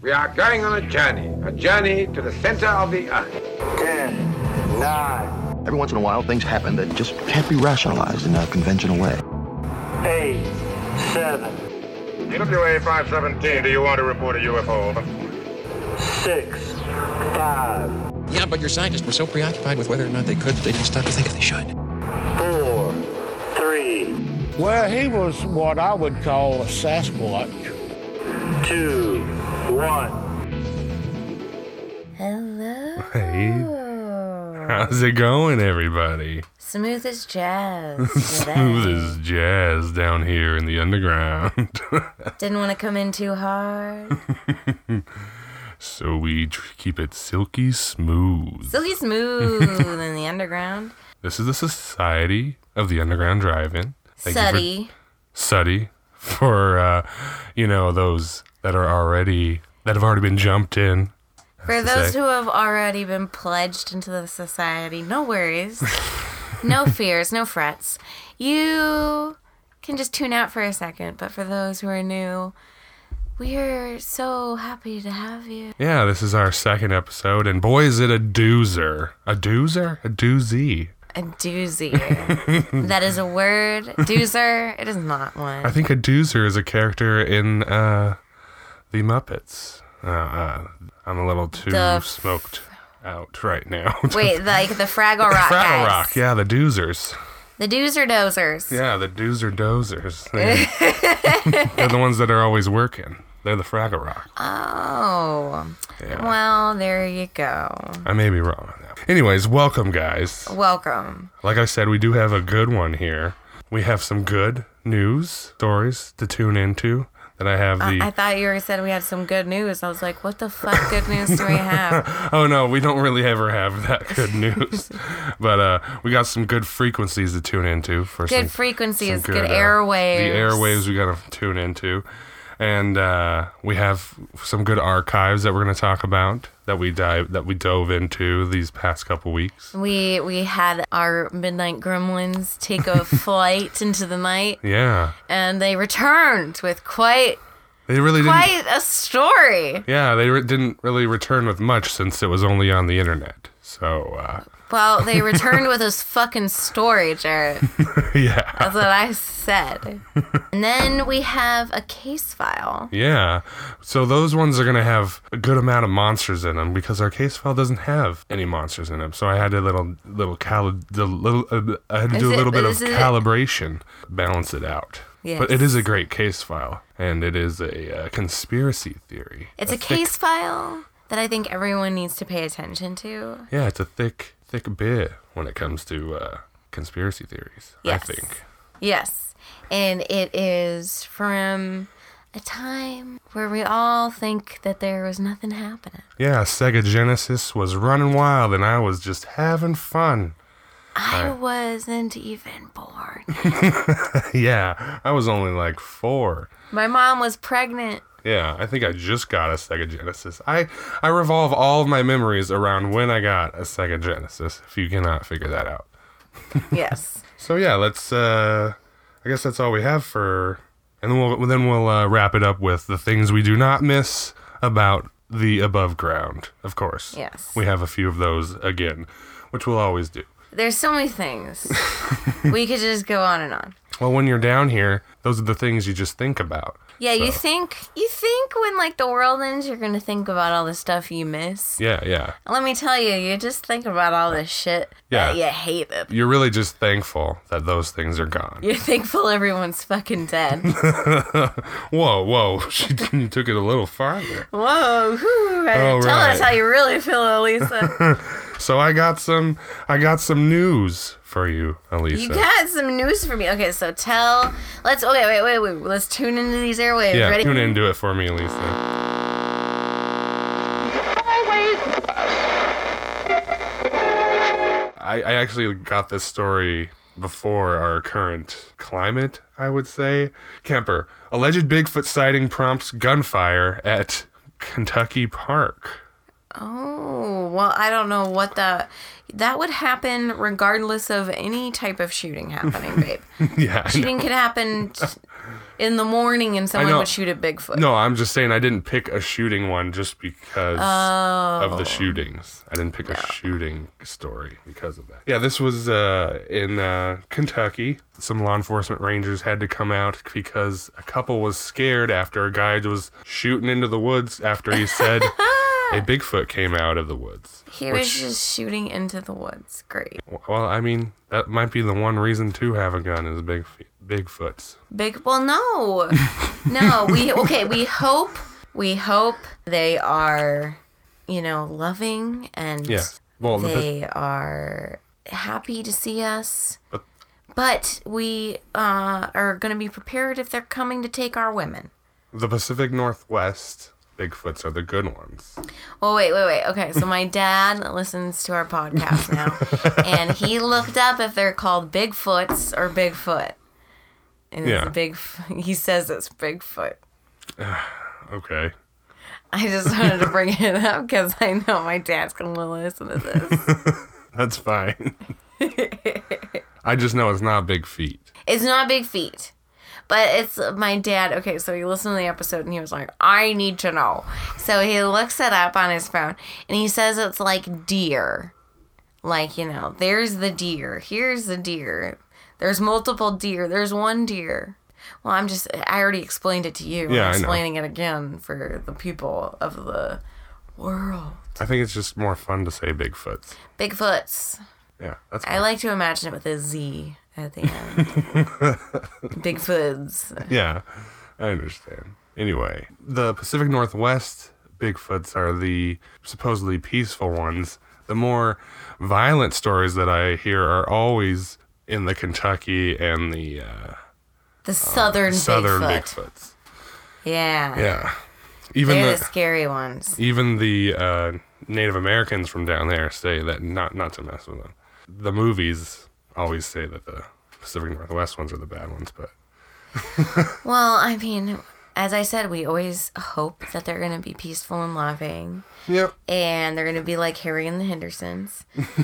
We are going on a journey to the center of the earth. 10, 9. Every once in a while, things happen that just can't be rationalized in a conventional way. 8, 7. TWA 517, do you want to report a UFO? 6, 5. Yeah, but your scientists were so preoccupied with whether or not they could that they didn't stop to think if they should. 4, 3. Well, he was what I would call a Sasquatch. 2, 1. Hello. Hey. How's it going, everybody? Smooth as jazz. Smooth as jazz down here in the underground. Didn't want to come in too hard. So we keep it silky smooth. Silky smooth in the underground. This is the Society of the Underground Drive-In. Suddy. Suddy. For, those that have already been jumped in. For those who have already been pledged into the society, no worries. No fears, no frets. You can just tune out for a second, but for those who are new, we're so happy to have you. Yeah, this is our second episode, and boy, is it a doozer. A doozer? A doozy. A doozy. That is a word. Doozer, it is not one. I think a doozer is a character in The Muppets. I'm a little too smoked out right now. Wait, like the Fraggle Rock Fraggle guys. Rock, yeah, the doozers. The doozer dozers. Yeah, the doozer dozers. They're the ones that are always working. They're the Fraggle Rock. Oh. Yeah. Well, there you go. I may be wrong on that. Anyways, welcome, guys. Welcome. Like I said, we do have a good one here. We have some good news stories to tune into. That I have the... I thought you said we had some good news. I was like, what the fuck good news do we have? Oh, no, we don't really ever have that good news. But we got some good frequencies to tune into. For good frequencies, good airwaves. The airwaves we got to tune into. And we have some good archives that we're going to talk about that we dove into these past couple weeks. We had our midnight gremlins take a flight into the night. Yeah. And they returned with quite a story. Yeah, they didn't really return with much since it was only on the internet. So well, they returned with this fucking story, Jarrett. Yeah. That's what I said. And then we have a case file. Yeah. So those ones are going to have a good amount of monsters in them because our case file doesn't have any monsters in them. So I had a little bit of calibration, balance it out. Yes. But it is a great case file, and it is a conspiracy theory. It's a case file that I think everyone needs to pay attention to. Yeah, it's a thick bit when it comes to conspiracy theories, yes. I think. Yes. And it is from a time where we all think that there was nothing happening. Yeah, Sega Genesis was running wild, and I was just having fun. I wasn't even born. Yeah, I was only like 4. My mom was pregnant. Yeah, I think I just got a Sega Genesis. I revolve all of my memories around when I got a Sega Genesis, if you cannot figure that out. Yes. So yeah, let's, I guess that's all we have for, and then we'll wrap it up with the things we do not miss about the above ground, of course. Yes. We have a few of those again, which we'll always do. There's so many things. We could just go on and on. Well, when you're down here, those are the things you just think about. Yeah, so. You think when like the world ends, you're gonna think about all the stuff you miss. Yeah. Let me tell you, you just think about all this shit that you hated. You're really just thankful that those things are gone. You're thankful everyone's fucking dead. Whoa! You took it a little farther. Whoa! Tell us how you really feel, Elisa. So I got some news for you, Elisa. You got some news for me. Okay, so let's wait. Let's tune into these airwaves. Yeah, ready? Tune into it for me, Elisa. I actually got this story before our current climate, I would say. Kemper, alleged Bigfoot sighting prompts gunfire at Kentucky Park. Oh, well, I don't know what that would happen regardless of any type of shooting happening, babe. Yeah, I Shooting know. could happen in the morning and someone know. would shoot at Bigfoot. No, I'm just saying I didn't pick a shooting one just because of the shootings. I didn't pick a shooting story because of that. Yeah, this was in Kentucky. Some law enforcement rangers had to come out because a couple was scared after a guy was shooting into the woods after he said a Bigfoot came out of the woods. He was just shooting into the woods. Great. Well, I mean, that might be the one reason to have a gun is Bigfoots. Well, no. No, we hope they are, loving and Yeah. Well, they are happy to see us. But we are going to be prepared if they're coming to take our women. the Pacific Northwest Bigfoots are the good ones. Well, wait. Okay, so my dad listens to our podcast now, and he looked up if they're called Bigfoots or Bigfoot. And Yeah. He says it's Bigfoot. Okay. I just wanted to bring it up because I know my dad's going to listen to this. That's fine. I just know it's not big feet. It's not big feet. But it's my dad. Okay, so he listened to the episode and he was like, I need to know. So he looks it up on his phone and he says it's like deer. Like, there's the deer. Here's the deer. There's multiple deer. There's one deer. Well, I already explained it to you. Yeah, I'm I know. explaining it again for the people of the world. I think it's just more fun to say Bigfoots. Bigfoots. Yeah, that's I like to imagine it with a Z at the end. Bigfoots. Yeah, I understand. Anyway, the Pacific Northwest Bigfoots are the supposedly peaceful ones. The more violent stories that I hear are always in the Kentucky and the The southern Bigfoot. Bigfoots. Yeah. Yeah, even They're the the scary ones. even the Native Americans from down there say that not to mess with them. The movies always say that the Pacific Northwest ones are the bad ones, but Well, I mean, as I said, we always hope that they're going to be peaceful and loving. yep. And they're going to be like Harry and the Hendersons.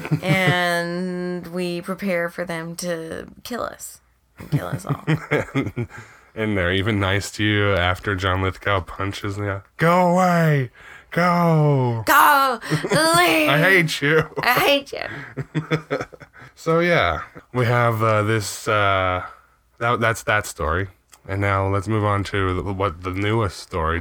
And we prepare for them to kill us. And kill us all. And they're even nice to you after John Lithgow punches you. Go away! Go! Go! Leave! I hate you! I hate you. So yeah, we have this, that's that story. And now let's move on to the newest story.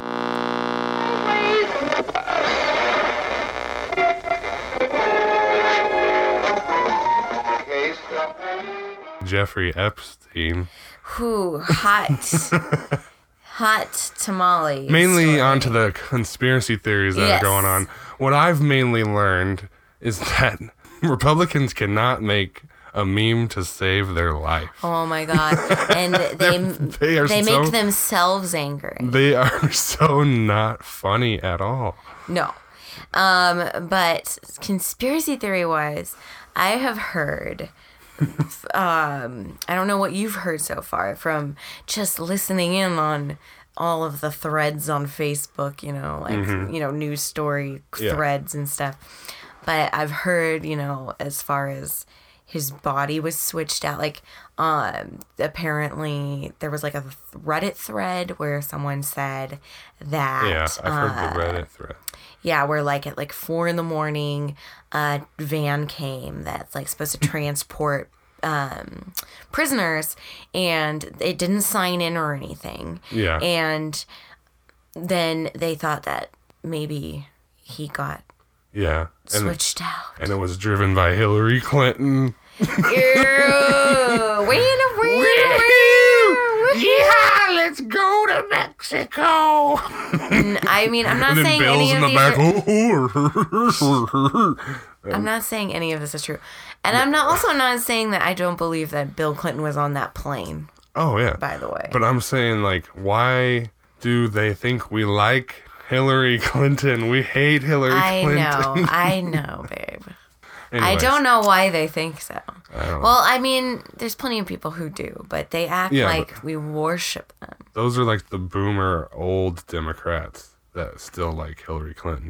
Jeffrey Epstein. Whew, hot tamale. Mainly story. onto the conspiracy theories that Yes. are going on. What I've mainly learned is that Republicans cannot make a meme to save their life. Oh my god! And They are they so- make themselves angry. They are so not funny at all. No, but conspiracy theory wise, I have heard. I don't know what you've heard so far from just listening in on all of the threads on Facebook. News story Yeah. threads and stuff. But I've heard, as far as his body was switched out, like apparently there was like a Reddit thread where someone said that Yeah, I've heard the Reddit thread. yeah, where like at like 4 a.m, a van came that's like supposed to transport prisoners, and it didn't sign in or anything. Yeah. And then they thought that maybe he got Yeah. switched out. And it was driven by Hillary Clinton. Yeah, let's go to Mexico. I mean, I'm not And then saying Bill's any in of the these back. are, I'm not saying any of this is true. And I'm also not saying that I don't believe that Bill Clinton was on that plane, Oh, yeah. by the way. But I'm saying, like, why do they think we like Hillary Clinton? We hate Hillary Clinton. I know, babe. I Anyways, don't know why they think so. I don't know. Well, I mean, there's plenty of people who do, but they act Yeah, like but- we worship them. Those are like the boomer old Democrats that still like Hillary Clinton.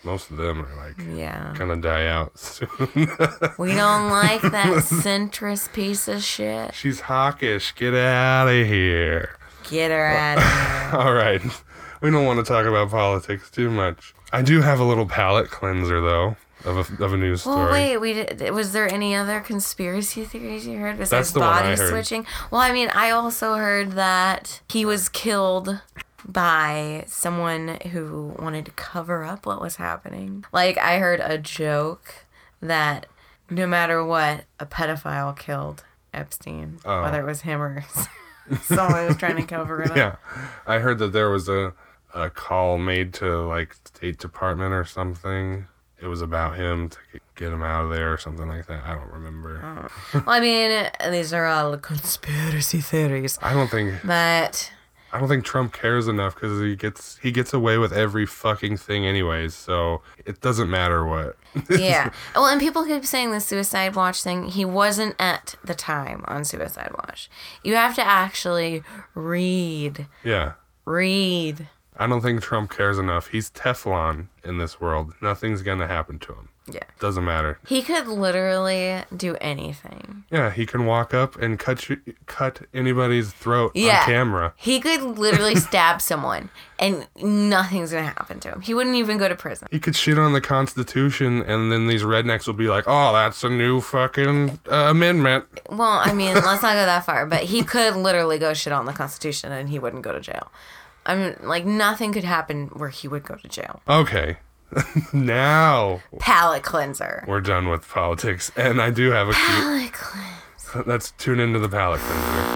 most of them are like Yeah. gonna die out soon. We don't like that centrist piece of shit. She's hawkish. Get out of here. Get her out of here. All right. We don't want to talk about politics too much. I do have a little palate cleanser, though, of a news story. Well, wait. Was there any other conspiracy theories you heard besides the one I body heard. switching? Well, I mean, I also heard that he was killed by someone who wanted to cover up what was happening. Like, I heard a joke that no matter what, a pedophile killed Epstein, whether it was him or someone was trying to cover it up. Yeah. I heard that there was a call made to, like, State Department or something. It was about him to get him out of there or something like that. I don't remember. Well, I mean, these are all conspiracy theories. I don't think Trump cares enough because he gets away with every fucking thing anyways, so it doesn't matter what. Yeah. Well, and people keep saying the Suicide Watch thing. He wasn't at the time on Suicide Watch. You have to actually read. Yeah. I don't think Trump cares enough. He's Teflon in this world. Nothing's gonna happen to him. Yeah. Doesn't matter. He could literally do anything. Yeah, he can walk up and cut anybody's throat on camera. He could literally stab someone and nothing's going to happen to him. He wouldn't even go to prison. He could shit on the Constitution and then these rednecks will be like, oh, that's a new fucking amendment. Well, I mean, let's not go that far, but he could literally go shit on the Constitution and he wouldn't go to jail. I mean, like, nothing could happen where he would go to jail. Okay. Now Palate cleanser. we're done with politics, and I do have a cute. Palate cleanser. Let's tune into the palate cleanser.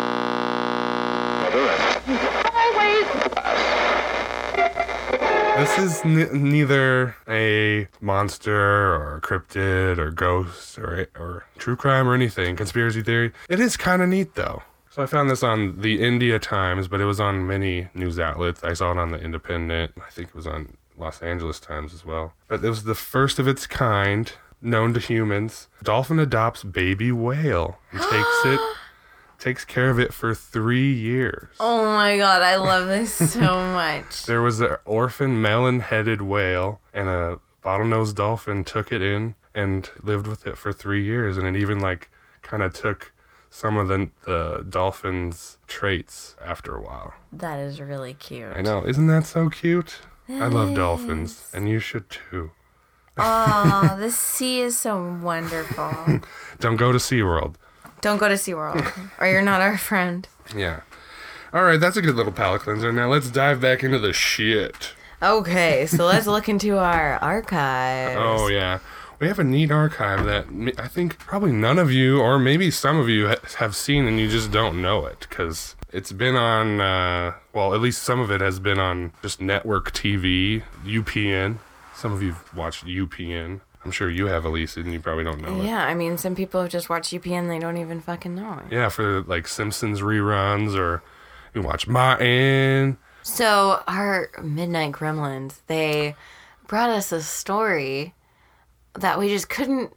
This is neither a monster or a cryptid or ghost or true crime or anything, conspiracy theory. It is kind of neat though. So I found this on the India Times, but it was on many news outlets. I saw it on the Independent. I think it was on Los Angeles Times as well. But it was the first of its kind known to humans. Dolphin adopts baby whale and takes care of it for 3 years. Oh my god, I love this so much. There was an orphan melon-headed whale, and a bottlenose dolphin took it in and lived with it for 3 years. And it even like kind of took some of the dolphin's traits after a while. That is really cute. I know. Isn't that so cute? I love dolphins, and you should too. Oh, the sea is so wonderful. Don't go to SeaWorld. Don't go to SeaWorld, or you're not our friend. Yeah. All right, that's a good little palate cleanser. Now let's dive back into the shit. Okay, so let's look into our archives. Oh, yeah. We have a neat archive that I think probably none of you, or maybe some of you, have seen and you just don't know it, because it's been on, well, at least some of it has been on just network TV, UPN. Some of you've watched UPN. I'm sure you have, Elise, and you probably don't know it. Yeah, I mean, some people have just watched UPN and they don't even fucking know it. Yeah, for like Simpsons reruns, or you watch Martin. So our Midnight Gremlins, they brought us a story that we just couldn't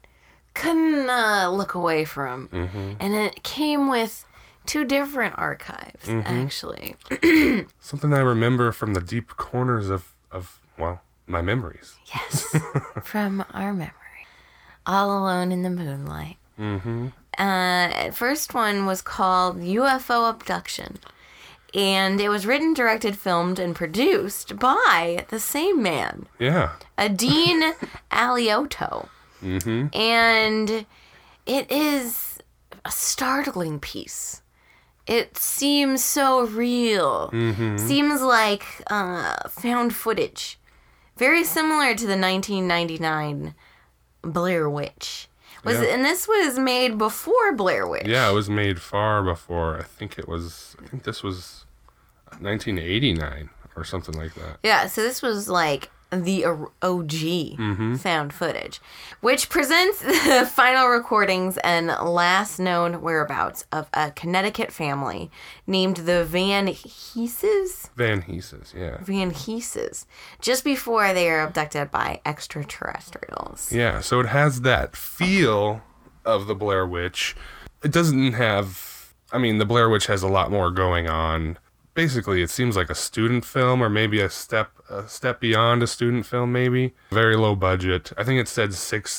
look away from. Mm-hmm. And it came with 2 different archives, actually. Something I remember from the deep corners of well, my memories. Yes, from our memory. All Alone in the Moonlight. Mm-hmm. First one was called UFO Abduction. And it was written, directed, filmed, and produced by the same man. Yeah. Dean Alioto. Mm-hmm. And it is a startling piece. It seems so real. Mm-hmm. Seems like found footage. Very similar to the 1999 Blair Witch. And this was made before Blair Witch. Yeah, it was made far before. I think this was 1989 or something like that. Yeah, so this was like the OG found footage, which presents the final recordings and last known whereabouts of a Connecticut family named the Van Heeses. Van Heeses, yeah. Van Heeses, just before they are abducted by extraterrestrials. Yeah, so it has that feel of the Blair Witch. It doesn't have, I mean, the Blair Witch has a lot more going on, basically, it seems like a student film, or maybe a step beyond a student film, maybe. Very low budget. I think it said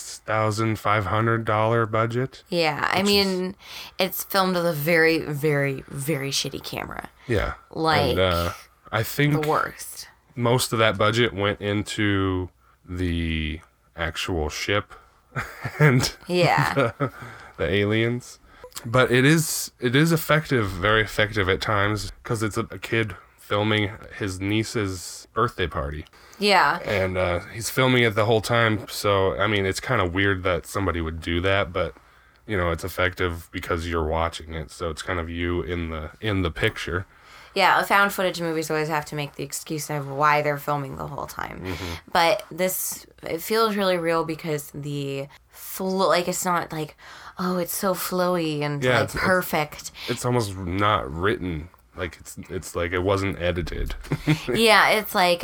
$6,500 budget. Yeah, I mean, it's filmed with a very, very, very shitty camera. Yeah. Like, and, I think the worst. most of that budget went into the actual ship and Yeah. the aliens. But it is effective, very effective at times, because it's a kid filming his niece's birthday party. Yeah. And he's filming it the whole time. So, I mean, it's kind of weird that somebody would do that, but, you know, it's effective because you're watching it. So it's kind of you in the picture. Yeah, found footage movies always have to make the excuse of why they're filming the whole time. Mm-hmm. But it feels really real because the like, it's not like, oh, it's so flowy and Yeah, like perfect. It's almost not written. Like it's like it wasn't edited. Yeah, it's like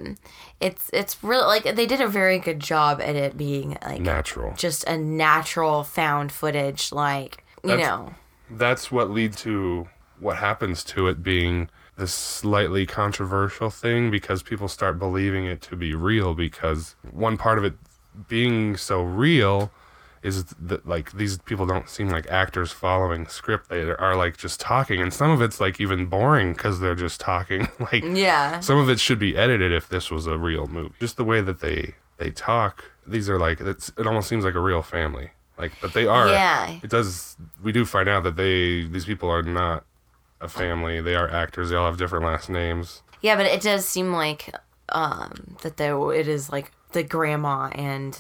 it's really like they did a very good job at it being like Natural. just a natural found footage, like you know. That's what lead to what happens to it being this slightly controversial thing, because people start believing it to be real, because one part of it being so real is that like these people don't seem like actors following script. They are like just talking, and some of it's like even boring because they're just talking. Like Yeah. some of it should be edited if this was a real movie. Just the way that they talk, these are like it almost seems like a real family. Like, but they are. Yeah. It does. We do find out that these people are not a family. They are actors. They all have different last names. Yeah, but it does seem like that it is like the grandma and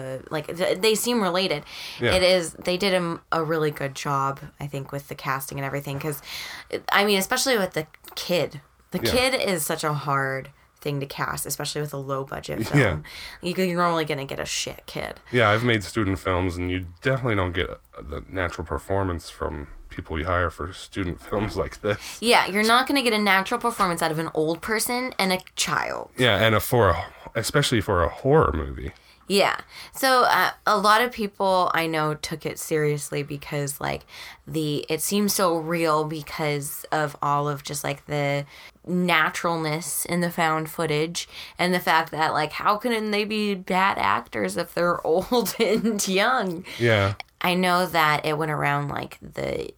they seem related. Yeah. It is. They did a really good job, I think, with the casting and everything. Because, I mean, especially with the kid. The kid is such a hard thing to cast, especially with a low budget film. Yeah. You're normally gonna get a shit kid. Yeah, I've made student films, and you definitely don't get the natural performance from people you hire for student films like this. Yeah, you're not gonna get a natural performance out of an old person and a child. Yeah, and especially for a horror movie. Yeah. So a lot of people I know took it seriously because like it seems so real because of all of just like the naturalness in the found footage and the fact that like how can they be bad actors if they're old and young? Yeah. I know that it went around like the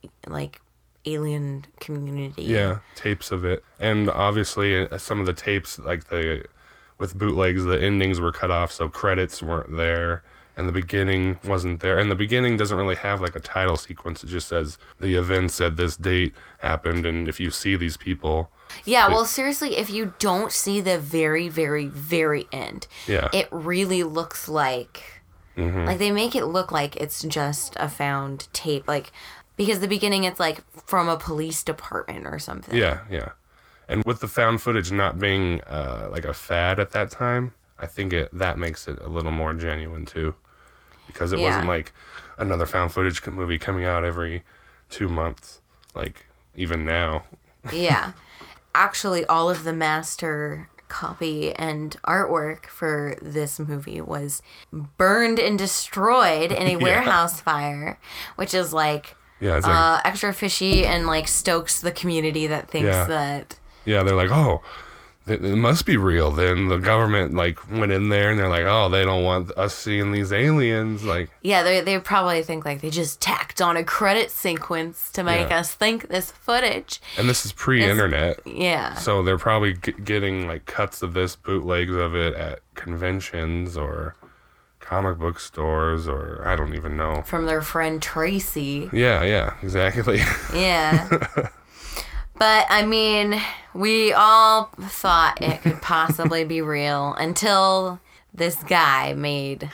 alien community. Yeah, tapes of it. And obviously some of the tapes like with bootlegs, the endings were cut off, so credits weren't there, and the beginning wasn't there. And the beginning doesn't really have like a title sequence. It just says the events at this date happened, and if you see these people. Yeah, well, seriously, if you don't see the very, very, very end, it really looks like, like they make it look like it's just a found tape, like because the beginning it's like from a police department or something. Yeah, yeah. And with the found footage not being like a fad at that time, I think that makes it a little more genuine too, because it wasn't like another found footage movie coming out every 2 months, like even now. Yeah. Actually, all of the master copy and artwork for this movie was burned and destroyed in a warehouse fire, which is like, it's like extra fishy and like stokes the community that thinks that. Yeah, they're like, oh, it must be real. Then the government like went in there and they're like, oh, they don't want us seeing these aliens. Like, yeah, they probably think like they just tacked on a credit sequence to make us think this footage. And this is pre-internet. Yeah. So they're probably getting like cuts of this, bootlegs of it at conventions or comic book stores, or I don't even know. From their friend Tracy. Yeah, exactly. Yeah. But, I mean, we all thought it could possibly be real until this guy made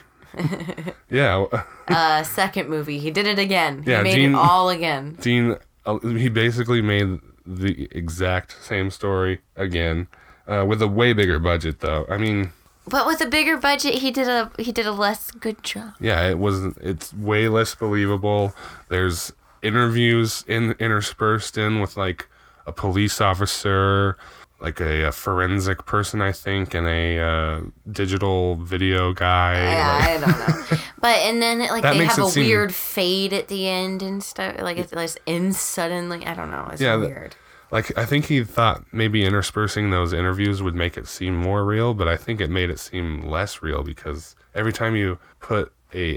a second movie. He did it again. He made it all again. He basically made the exact same story again, with a way bigger budget, though. I mean... But with a bigger budget, he did a less good job. Yeah, it's way less believable. There's interviews interspersed in with, like, a police officer, like a forensic person, I think, and a digital video guy. Yeah, I don't know. But, and then, like, they have a weird fade at the end and stuff. Like, it ends suddenly. I don't know. It's weird. Like, I think he thought maybe interspersing those interviews would make it seem more real, but I think it made it seem less real because every time you put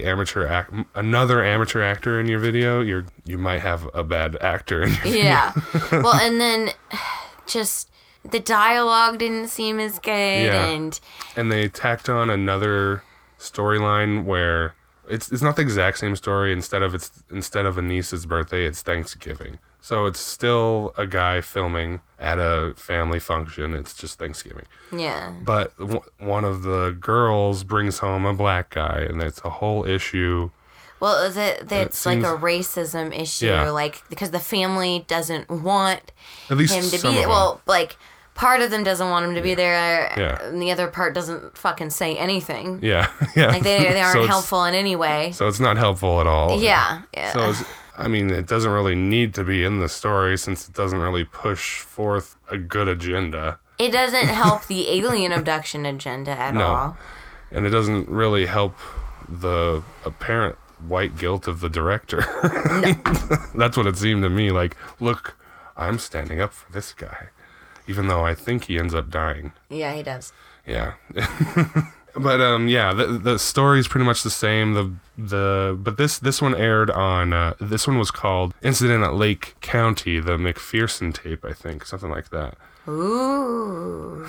another amateur actor in your video, you might have a bad actor in your video. Yeah. Well, and then just the dialogue didn't seem as good, and they tacked on another storyline where it's not the exact same story. Instead of a niece's birthday, it's Thanksgiving. So it's still a guy filming at a family function. It's just Thanksgiving. Yeah. But one of the girls brings home a black guy, and it's a whole issue. Well, it's like a racism issue, like because the family doesn't want at least him to some be there. of them. Well, like part of them doesn't want him to be there, Yeah. and the other part doesn't fucking say anything. Yeah. Like they So aren't it's- helpful in any way. So it's not helpful at all. Yeah. So it doesn't really need to be in the story since it doesn't really push forth a good agenda. It doesn't help the alien abduction agenda at all. And it doesn't really help the apparent white guilt of the director. No. That's what it seemed to me. Like, look, I'm standing up for this guy. Even though I think he ends up dying. Yeah, he does. Yeah. But the story's pretty much the same. But this one aired on this one was called Incident at Lake County, the McPherson tape, I think, something like that. Ooh,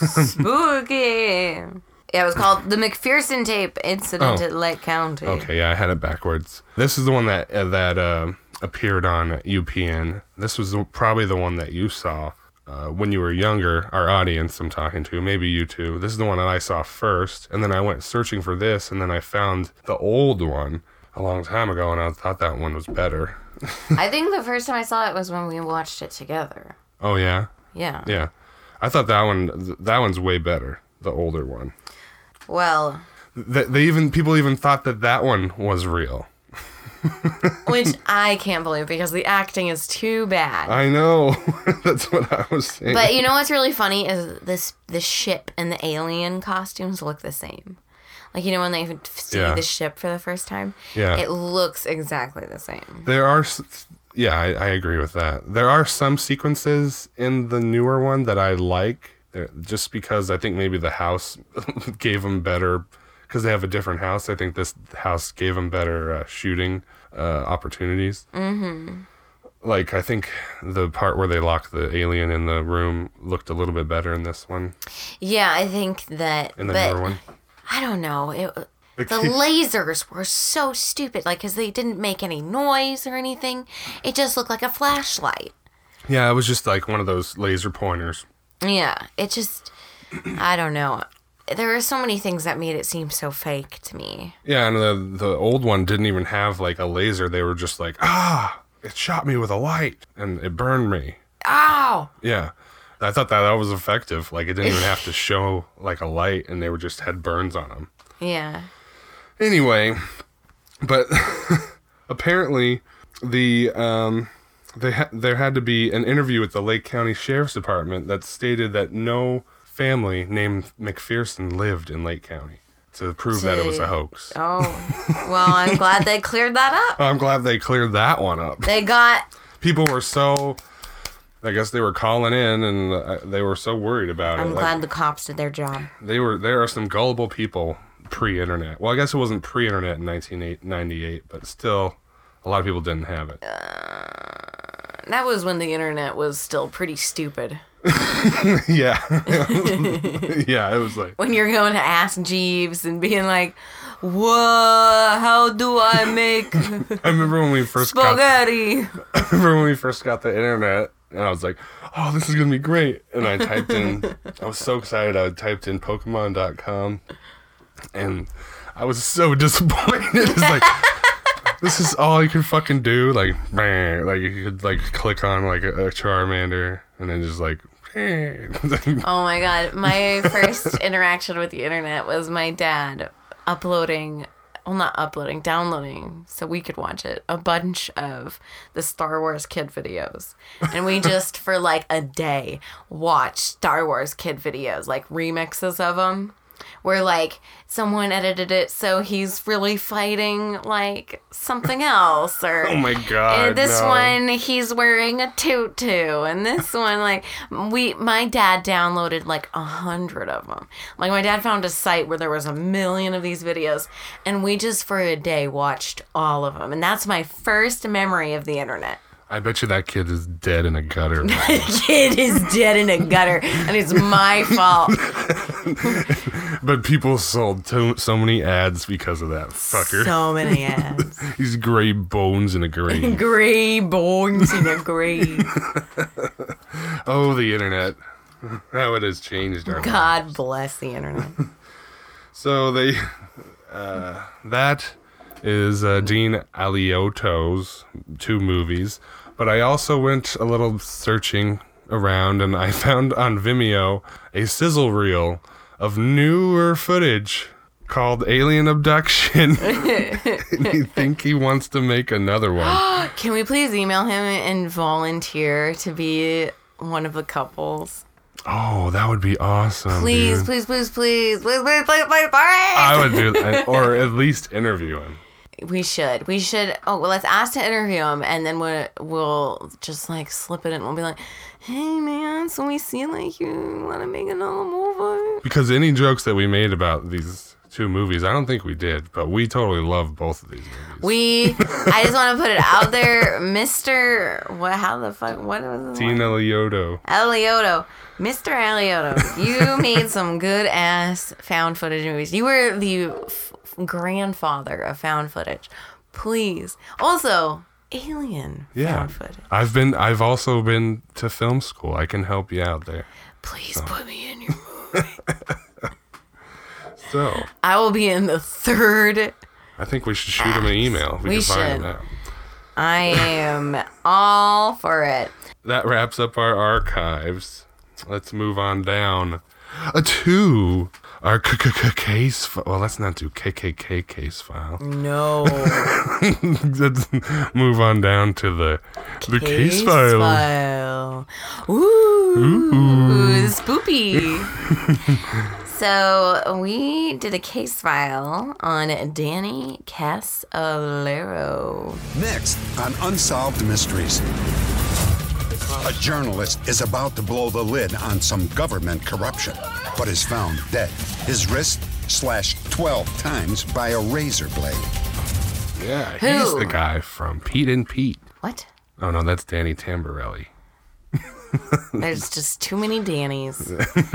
spooky. Yeah, it was called the McPherson tape incident at Lake County. Okay, yeah, I had it backwards. This is the one that appeared on UPN. This was probably the one that you saw. When you were younger, our audience I'm talking to, maybe you too. This is the one that I saw first, and then I went searching for this, and then I found the old one a long time ago, and I thought that one was better. I think the first time I saw it was when we watched it together. Oh, yeah? Yeah. Yeah. I thought that one's way better, the older one. Well. People even thought that one was real. Which I can't believe because the acting is too bad. I know. That's what I was saying. But you know what's really funny is the ship and the alien costumes look the same. Like, you know, when they see the ship for the first time? Yeah. It looks exactly the same. There are... Yeah, I agree with that. There are some sequences in the newer one that I like, just because I think maybe the house gave them better... Because they have a different house. I think this house gave them better shooting opportunities. Mm-hmm. Like, I think the part where they locked the alien in the room looked a little bit better in this one. Yeah, I think that... In the newer one. I don't know. The lasers were so stupid. Like, because they didn't make any noise or anything. It just looked like a flashlight. Yeah, it was just like one of those laser pointers. Yeah, it just... I don't know. There are so many things that made it seem so fake to me. Yeah, and the old one didn't even have like a laser. They were just like, it shot me with a light and it burned me. Ow! Yeah. I thought that was effective. Like, it didn't even have to show like a light, and they were just had burns on them. Yeah. Anyway, but apparently there had to be an interview with the Lake County Sheriff's Department that stated that no family named McPherson lived in Lake County to prove that it was a hoax. Oh, well, I'm glad they cleared that up. I'm glad they cleared that one up. They got... People were so... I guess they were calling in, and they were so worried about it. I'm glad the cops did their job. There are some gullible people pre-internet. Well, I guess it wasn't pre-internet in 1998, but still, a lot of people didn't have it. That was when the internet was still pretty stupid. Yeah. Yeah, it was like... When you're going to Ask Jeeves and being like, what? How do I make I remember when we first spaghetti? I remember when we first got the internet, and I was like, oh, this is going to be great. And I typed in... I was so excited. I typed in Pokemon.com, and I was so disappointed. It's like... This is all you could fucking do, like you could like click on like a Charmander and then just like. Oh my god! My first interaction with the internet was my dad downloading, so we could watch it, a bunch of the Star Wars kid videos, and we just for like a day watched Star Wars kid videos, like remixes of them. where like someone edited it so he's really fighting like something else, or Oh my God, this no. one he's wearing a tutu, and this one like my dad downloaded like 100 of them. Like my dad found a site where there was 1 million of these videos, and we just for a day watched all of them, and that's my first memory of the internet. I bet you that kid is dead in a gutter. Kid is dead in a gutter, and it's my fault. But people sold so many ads because of that fucker. So many ads. These gray bones in a grave. Gray bones in a grave. Oh, the internet. How it has changed our lives. God bless the internet. So they, that is Dean Aliotto's 2 movies. But I also went a little searching around, and I found on Vimeo a sizzle reel of newer footage called Alien Abduction. And I think he wants to make another one. Can we please email him and volunteer to be one of the couples? Oh, that would be awesome. Please, dude. please, please, please, please, please, please, please, please. I would do that, or at least interview him. We should. Oh, well, let's ask to interview him, and then we'll just like slip it in. We'll be like, hey, man, so we see like you want to make another movie. Because any jokes that we made about these 2 movies, I don't think we did, but we totally love both of these movies. I just want to put it out there, Mr. What was his Dean name? Aliotto. Aliotto. Mr. Aliotto, you made some good ass found footage movies. You were the grandfather of found footage. Please. Also, Alien found footage. I've also been to film school. I can help you out there. Please put me in your movie. So I will be in the 3rd. I think we should shoot him an email. We can find him out. I am all for it. That wraps up our archives. Let's move on down to our case file. Well, let's not do KKK case file. No. Let's move on down to the case file. Ooh, spoopy. So we did a case file on Danny Casolaro. Next on Unsolved Mysteries. A journalist is about to blow the lid on some government corruption, but is found dead. His wrist slashed 12 times by a razor blade. Yeah, he's Who? the guy from Pete and Pete. What? Oh, no, that's Danny Tamborelli. There's just too many Dannys.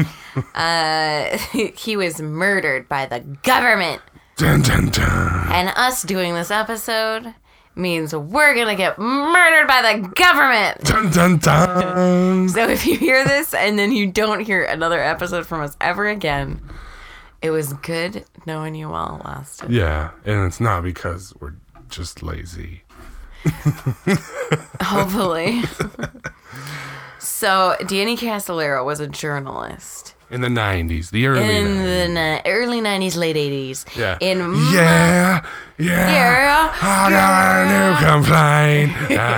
He was murdered by the government. Dun, dun, dun. And us doing this episode means we're going to get murdered by the government. Dun, dun, dun. So if you hear this and then you don't hear another episode from us ever again, it was good knowing you while it lasted. Yeah, and it's not because we're just lazy. Hopefully. So Danny Casolaro was a journalist. In the 90s, the early 90s. Early 90s, late 80s. Yeah. Yeah. I got a new complaint.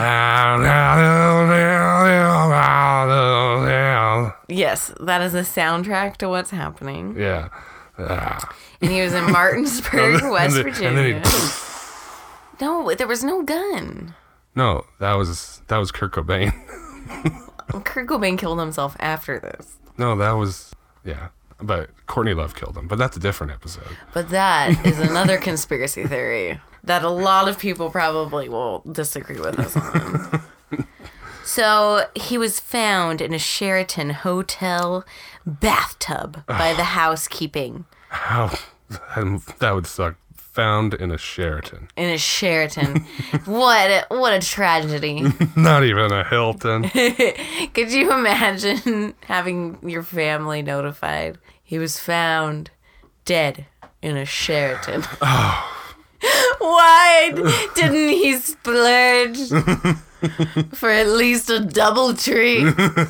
Yes, that is the soundtrack to what's happening. Yeah. And he was in Martinsburg, West Virginia. And then he, No, there was no gun. no, that was Kurt Cobain. Kurt Cobain killed himself after this. No, that was, yeah. But Courtney Love killed him. But that's a different episode. But that is another conspiracy theory that a lot of people probably will disagree with us on. So he was found in a Sheraton hotel bathtub by the housekeeping. How? That would suck. Found in a Sheraton. In a Sheraton. What a tragedy. Not even a Hilton. Could you imagine having your family notified? He was found dead in a Sheraton. Oh. Why didn't he splurge for at least a DoubleTree?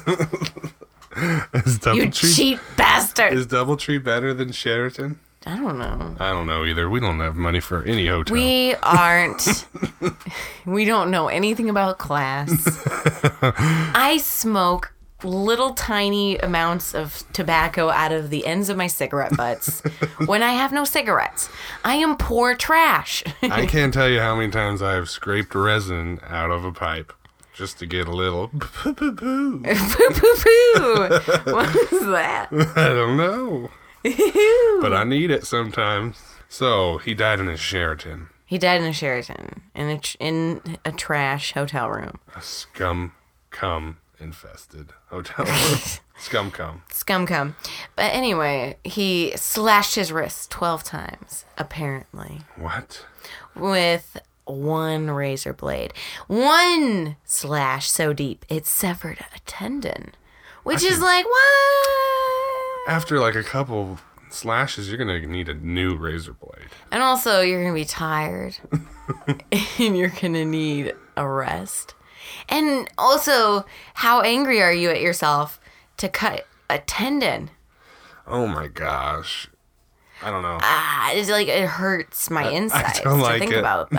Is You DoubleTree, cheap bastard. is DoubleTree better than Sheraton? I don't know. I don't know either. We don't have money for any hotel. We aren't. We don't know anything about class. I smoke little tiny amounts of tobacco out of the ends of my cigarette butts when I have no cigarettes. I am poor trash. I can't tell you how many times I've scraped resin out of a pipe just to get a little poo-poo-poo. Poo-poo-poo. What is that? I don't know. But I need it sometimes. So, he died in a Sheraton. He died in a Sheraton, in a trash hotel room. A scum-cum infested hotel room. Scum-cum. Scum-cum. But anyway, he slashed his wrist 12 times, apparently. What? With one razor blade. One slash so deep, it severed a tendon. Which is like, what? After like a couple slashes, you're going to need a new razor blade. And also, you're going to be tired. And you're going to need a rest. And also, how angry are you at yourself to cut a tendon? Oh my gosh. I don't know. It's like it hurts my insides don't like to think it. about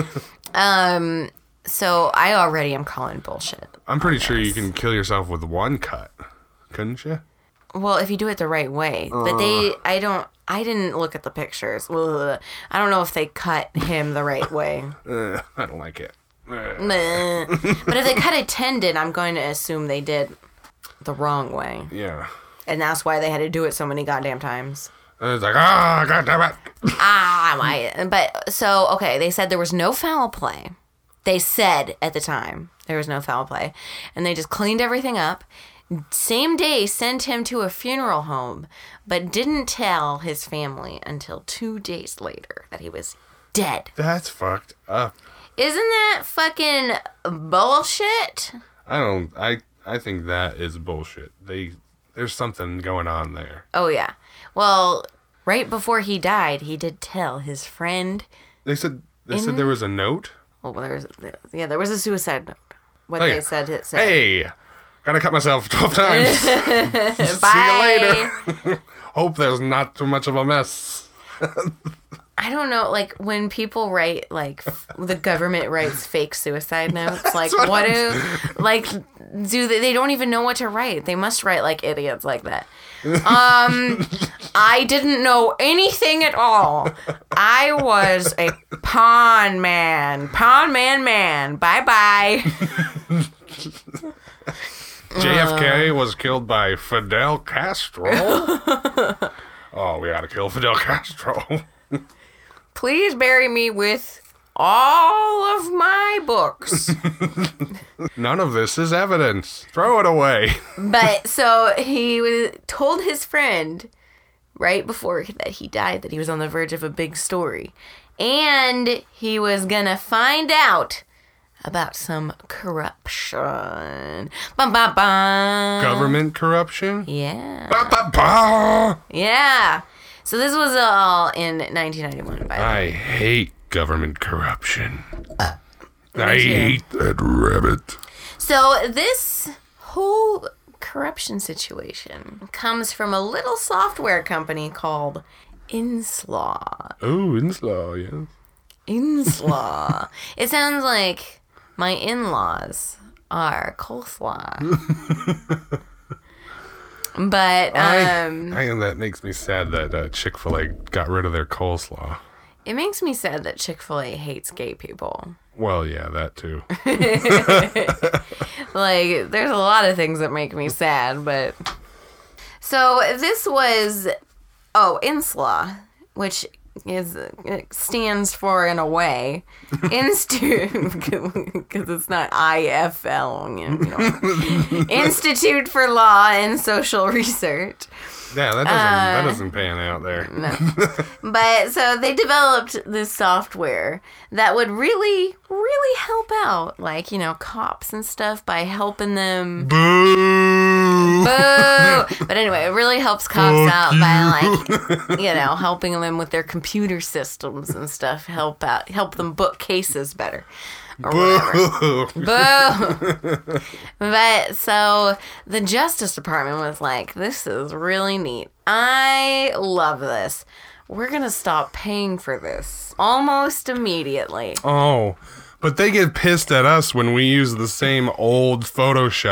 that. So I already am calling bullshit. I'm pretty sure you can kill yourself with one cut, couldn't you? Well, if you do it the right way. But I didn't look at the pictures. Ugh. I don't know if they cut him the right way. I don't like it. Meh. But if they cut a tendon, I'm going to assume they did the wrong way. Yeah. And that's why they had to do it so many goddamn times. And it's like, God damn it. But so, okay, they said there was no foul play. They said at the time there was no foul play. And they just cleaned everything up. Same day, sent him to a funeral home, but didn't tell his family until 2 days later that he was dead. That's fucked up. Isn't that fucking bullshit? I think that is bullshit. There's something going on there. Oh, yeah. Well, right before he died, he did tell his friend. They said there was a note? Well, there was a suicide note. What they said, it said. Hey, gotta cut myself 12 times. Bye. See you later. Hope there's not too much of a mess. I don't know, like, when people write, like, the government writes fake suicide notes, like, they don't even know what to write. They must write like idiots like that. I didn't know anything at all. I was a pawn man. Bye-bye. JFK was killed by Fidel Castro. Oh, we gotta kill Fidel Castro. Please bury me with all of my books. None of this is evidence. Throw it away. But so he told his friend right before that he died that he was on the verge of a big story. And he was gonna find out about some corruption. Bum, bum, bum. Government corruption? Yeah. Ba, ba, ba. Yeah. So this was all in 1991, by the way. I hate government corruption. I too. hate that rabbit. So this whole corruption situation comes from a little software company called Inslaw. Oh, Inslaw, yeah. Inslaw. It sounds like my in-laws are coleslaw. But that makes me sad that Chick-fil-A got rid of their coleslaw. it makes me sad that Chick-fil-A hates gay people. Well, yeah, that too. Like, there's a lot of things that make me sad, but... So, this was... Inslaw, which stands for, in a way, Institute, because it's not IFL, Institute for Law and Social Research. Yeah, that doesn't pan out there. No. But so they developed this software that would really, really help out, like, cops and stuff by helping them. Boo! Boo! But anyway, it really helps cops out by, helping them with their computer systems and stuff. Help them book cases better. Or whatever. Boo! But so the Justice Department was like, this is really neat. I love this. We're going to stop paying for this almost immediately. Oh, but they get pissed at us when we use the same old Photoshop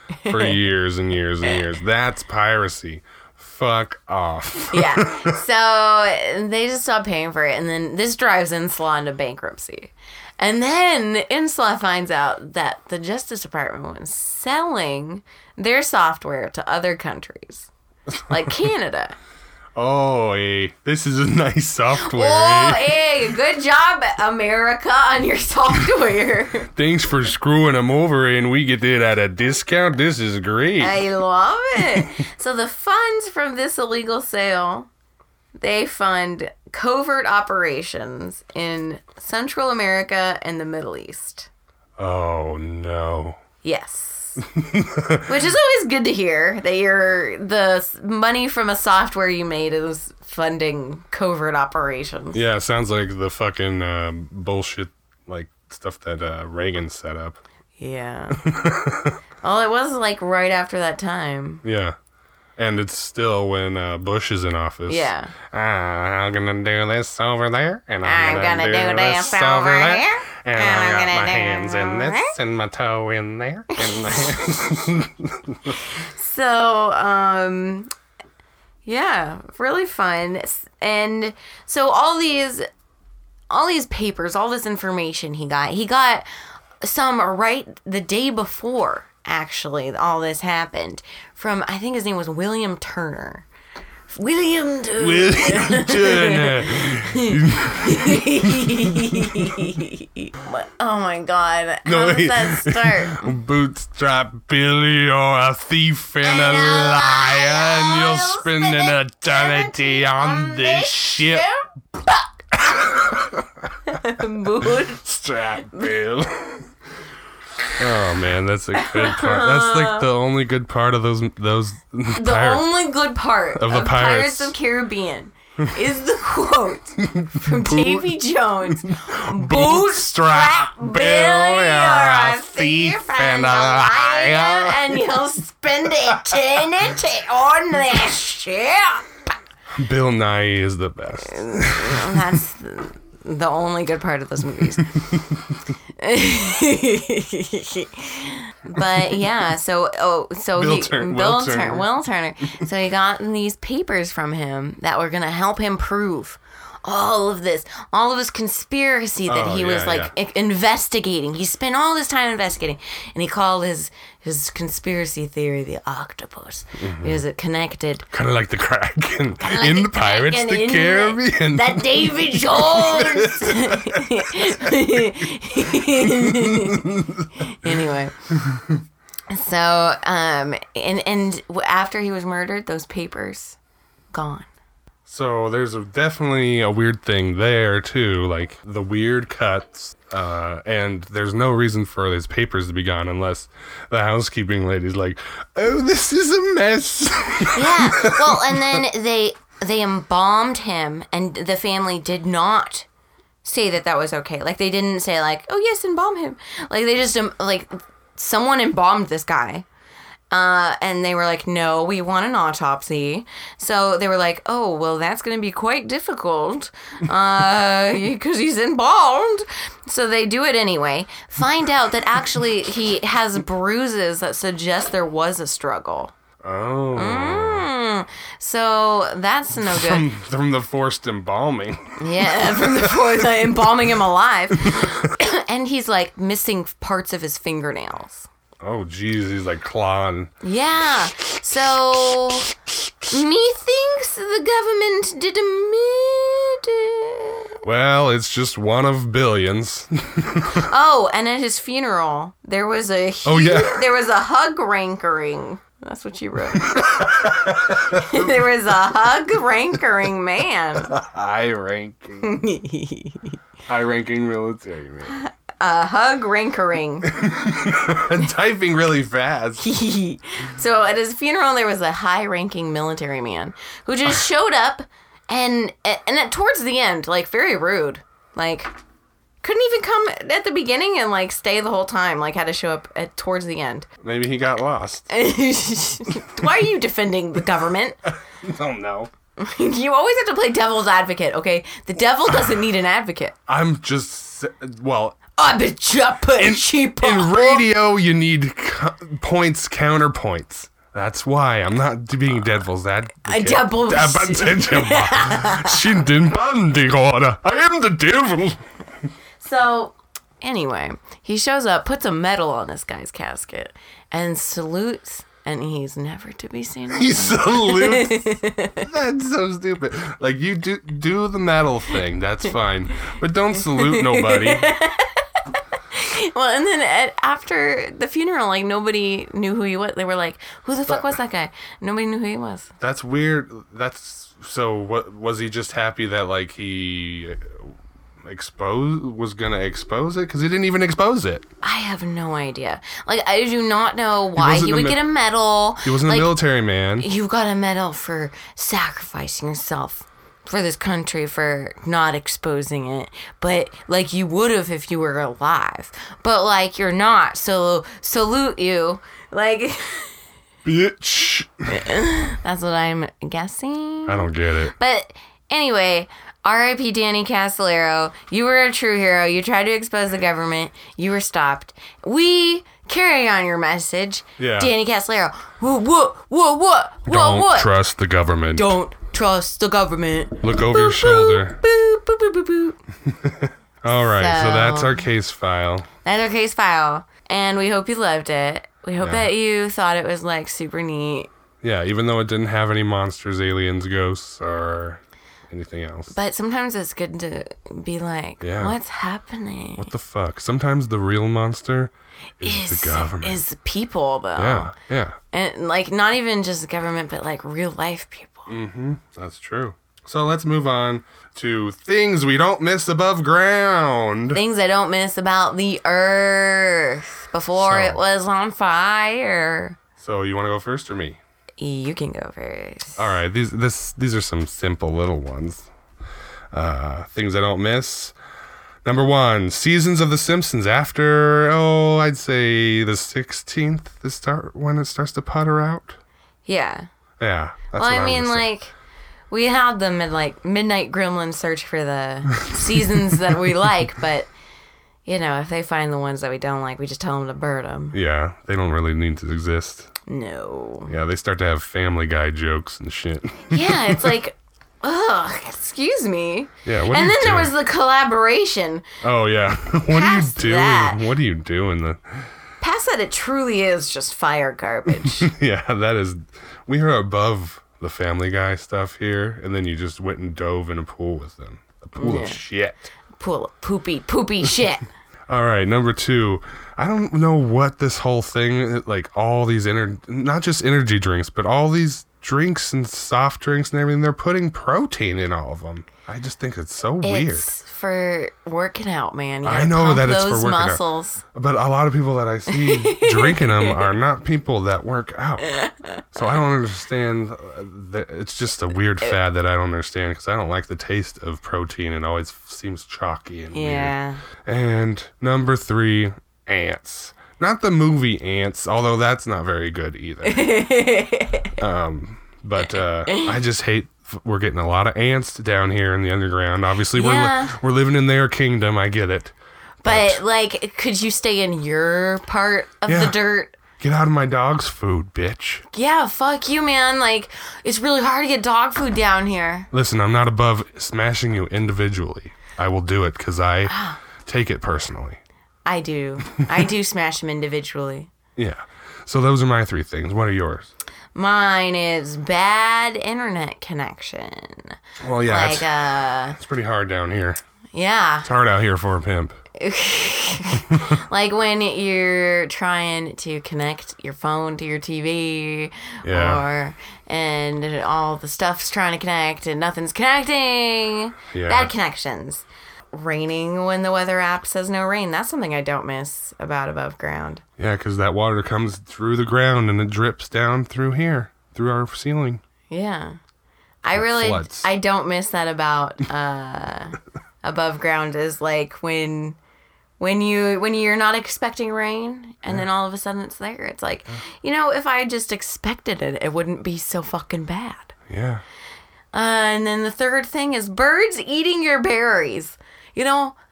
for years and years and years. That's piracy. Fuck off. Yeah. So they just stopped paying for it, and then this drives Inslaw into bankruptcy. And then Inslaw finds out that the Justice Department was selling their software to other countries, like Canada. Oh, hey, this is a nice software. Oh, hey, good job, America, on your software. Thanks for screwing them over, and we get it at a discount. This is great. I love it. So the funds from this illegal sale, they fund covert operations in Central America and the Middle East. Oh, no. Yes. Which is always good to hear, that the money from a software you made is funding covert operations. Yeah, it sounds like the fucking bullshit, like, stuff that Reagan set up. Yeah. Well, it was like right after that time. Yeah. And it's still when Bush is in office. Yeah. I'm gonna do this over there, and I'm gonna do this over there, and I got my hands in this and my toe in there. So, yeah, really fun. And so all these papers, all this information he got some right the day before. Actually, all this happened from, I think his name was William Turner. William Turner. Oh my God. How does that start? Bootstrap Billy, you're a thief and a liar, and you'll spend an eternity on this ship. Bootstrap Bill. Oh man, that's a good part. That's like the only good part of those. The only good part of the Pirates of Caribbean is the quote from Davy Jones: "Bootstrap Bill, you're a thief and a liar, and you'll spend eternity on this ship." Bill Nighy is the best. That's the only good part of those movies. But yeah, so Will Turner. So he got these papers from him that were gonna help him prove all of this conspiracy that he was investigating. He spent all this time investigating, and he called his conspiracy theory the octopus. Because it connected, kind of like the Kraken in the Pirates of the Caribbean. That Davy Jones. Anyway, so and after he was murdered, those papers gone. So there's definitely a weird thing there too, like the weird cuts, and there's no reason for these papers to be gone unless the housekeeping lady's like, "Oh, this is a mess." Yeah, well, and then they embalmed him, and the family did not say that was okay. Like, they didn't say like, "Oh yes, embalm him." Like, they just like, someone embalmed this guy. And they were like, "No, we want an autopsy." So they were like, "Oh, well, that's going to be quite difficult because he's embalmed." So they do it anyway. Find out that actually he has bruises that suggest there was a struggle. Oh. So that's no good. From the forced embalming. Yeah, from the forced embalming him alive. And he's like missing parts of his fingernails. Oh, geez, he's like clawing. Yeah. So, methinks the government did a murder. Well, it's just one of billions. Oh, and at his funeral, there was a there was a hug rankering. That's what you wrote. There was a hug rankering man. High-ranking military man. Hug rankering. Typing really fast. So at his funeral, there was a high-ranking military man who just showed up and towards the end, like, very rude. Like, couldn't even come at the beginning and, like, stay the whole time. Like, had to show up towards the end. Maybe he got lost. Why are you defending the government? I don't know. You always have to play devil's advocate, okay? The devil doesn't need an advocate. I'm just... Well, I bet you I put a sheep In on. radio, you need points, counterpoints. That's why I'm not being devil's advocate. Devil's- I am the devil. So, anyway, he shows up, puts a medal on this guy's casket, and salutes, and he's never to be seen again. He salutes. That's so stupid. Like, you do the medal thing. That's fine. But don't salute nobody. Well, and then after the funeral, like, nobody knew who he was. They were like, who the fuck was that guy? Nobody knew who he was. That's weird. So what was he just happy that, like, he was gonna expose it? Because he didn't even expose it. I have no idea. Like, I do not know why wasn't he would get a medal. He wasn't like, a military man. You got a medal for sacrificing yourself for this country, for not exposing it. But, like, you would have if you were alive. But, like, you're not. So, salute you. Like, Bitch. that's what I'm guessing. I don't get it. But, anyway, R.I.P. Danny Castellero. You were a true hero. You tried to expose the government. You were stopped. We carry on your message. Yeah. Danny Castellero. What? Don't trust the government. Don't trust the government. Look over your shoulder. Boop, boop, boop, boop, boop. All right, so So- that's our case file. That's our case file. And we hope you loved it. We hope Yeah. that you thought it was, like, super neat. Yeah, even though it didn't have any monsters, aliens, ghosts, or anything else. But sometimes it's good to be like, Yeah. what's happening? What the fuck? Sometimes the real monster is the government. Is people, though. Yeah. And, like, not even just the government, but, like, real life people. That's true. So let's move on to things we don't miss above ground. Things I don't miss about the earth before So- it was on fire. So you want to go first or me? You can go first. All right, these are some simple little ones. Things I don't miss. Number 1, seasons of The Simpsons after, I'd say the 16th, when it starts to putter out. Yeah. Yeah. That's Well, what I mean, would say. like, we had them at, like, Midnight Gremlin search for the seasons that we like, but, you know, if they find the ones that we don't like, we just tell them to burn them. Yeah, they don't really need to exist. No. Yeah, they start to have Family Guy jokes and shit. Yeah, it's like, ugh, excuse me. Yeah, what are And you then there doing? was the collaboration. Oh, yeah. What are you Past doing? that. What are you doing? Past that, it truly is just fire garbage. Yeah, that is... We are above the Family Guy stuff here, and then you just went and dove in a pool with them. A pool Yeah. of shit. Pool of poopy shit. All right, number 2. I don't know what this whole thing, like all these, not just energy drinks, but all these drinks and soft drinks and everything, they're putting protein in all of them. I just think it's so weird. It's for working out, man. You I gotta know pump that it's for those working muscles. out. But a lot of people that I see drinking them are not people that work out. So I don't understand. It's just a weird fad that I don't understand because I don't like the taste of protein. It always seems chalky and Yeah. weird. And number 3, ants. Not the movie Ants, although that's not very good either. But I just hate we're getting a lot of ants down here in the underground. Obviously, Yeah. we're living in their kingdom. I get it. But, like, could you stay in your part of Yeah. the dirt? Get out of my dog's food, bitch. Yeah, fuck you, man. Like, it's really hard to get dog food down here. Listen, I'm not above smashing you individually. I will do it because I take it personally. I do. I do smash them individually. Yeah. So those are my 3 things. What are yours? Mine is bad internet connection. Well, yeah, Like, it's pretty hard down here. yeah. It's hard out here for a pimp. Like when you're trying to connect your phone to your TV, Yeah. and all the stuff's trying to connect and nothing's connecting. Yeah. Bad connections. Raining when the weather app says no rain. That's something I don't miss about above ground. Yeah, because that water comes through the ground and it drips down through here, through our ceiling. Yeah. I floods. don't miss that about above ground is like when you're not expecting rain and then all of a sudden it's there. It's like, if I just expected it, it wouldn't be so fucking bad. Yeah. And then the third thing is birds eating your berries.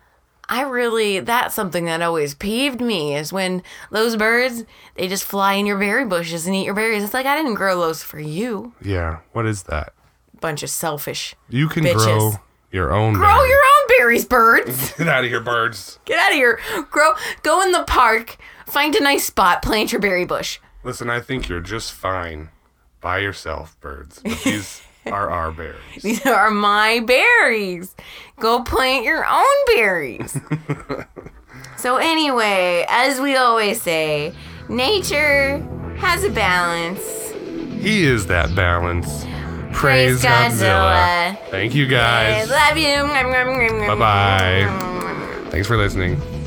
That's something that always peeved me is when those birds, they just fly in your berry bushes and eat your berries. It's like, I didn't grow those for you. Yeah, what is that? Bunch of selfish You can bitches. grow your own Grow berries. your own berries, birds. Get out of here, birds. Get out of here. Go in the park, find a nice spot, plant your berry bush. Listen, I think you're just fine by yourself, birds. But these are our berries. These are my berries. Go plant your own berries. So anyway, as we always say, nature has a balance. He is that balance. Praise Godzilla. Thank you, guys. I love you. Bye-bye. Thanks for listening.